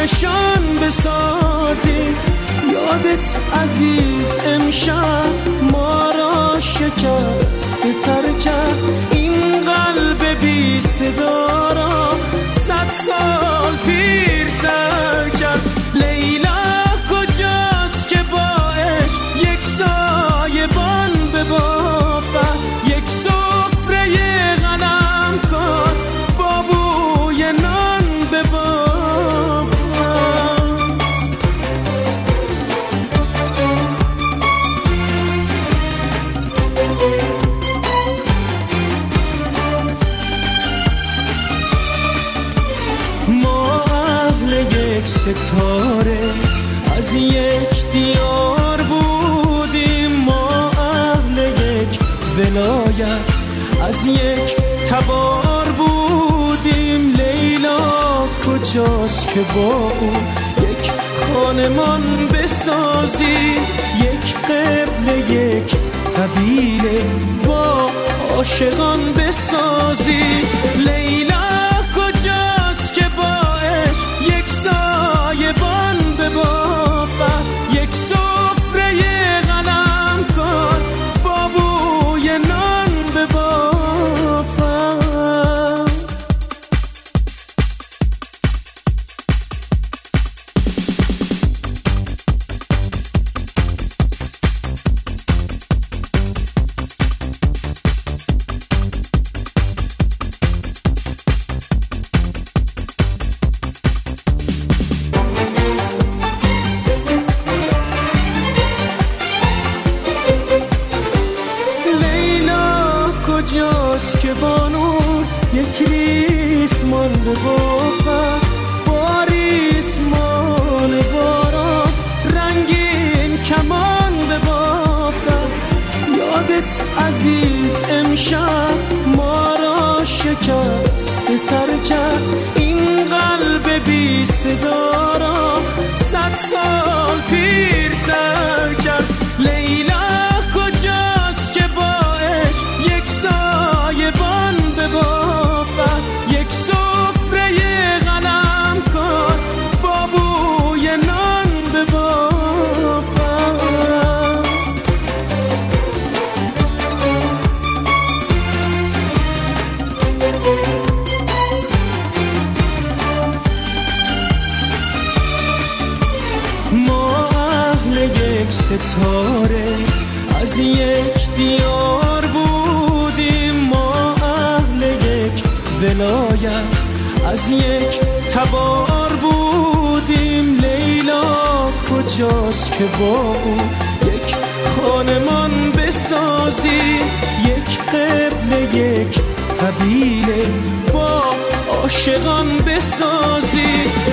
نشان بسازی. یادت عزیز امشب ما را شکسته تر کرد، این قلب بی صدا را 100 سال پیرتر کرد. لیلا کجاست که با عشق یک سایبان ببافد، یک سفره غنم کن با بوی نان ببافد. ما اهل یک ستاره از یک دیار بودیم، ما اهل یک ولایت از یک تبار بودیم. لیلا کجاست که با او یک خانمان بسازی، یک قبل یک قبیله با عاشقان بسازی. لیلا کجاست که با عشق یک سایبان ببافد، یک سفره غنم کن با بوی نان ببافد. کجاست که بانون یک ریسمان ببافد، با ریسمان باران رنگین کمان ببافد. یادت عزیز امشب ما را شکسته تر کرد، این قلب بی صدا را 100 سال پیرتر کرد. لیلا کجاست که با عشق یک سایبان ببافد، یک سفره غنم کن با بوی نان ببافد. ما اهل یک ستاره از یک دیار بودیم، ما اهل یک ولایت از یک تبار بودیم. لیلا کجاست که با او یک خانمان بسازی، یک قبل یک قبیله با عاشقان بسازی.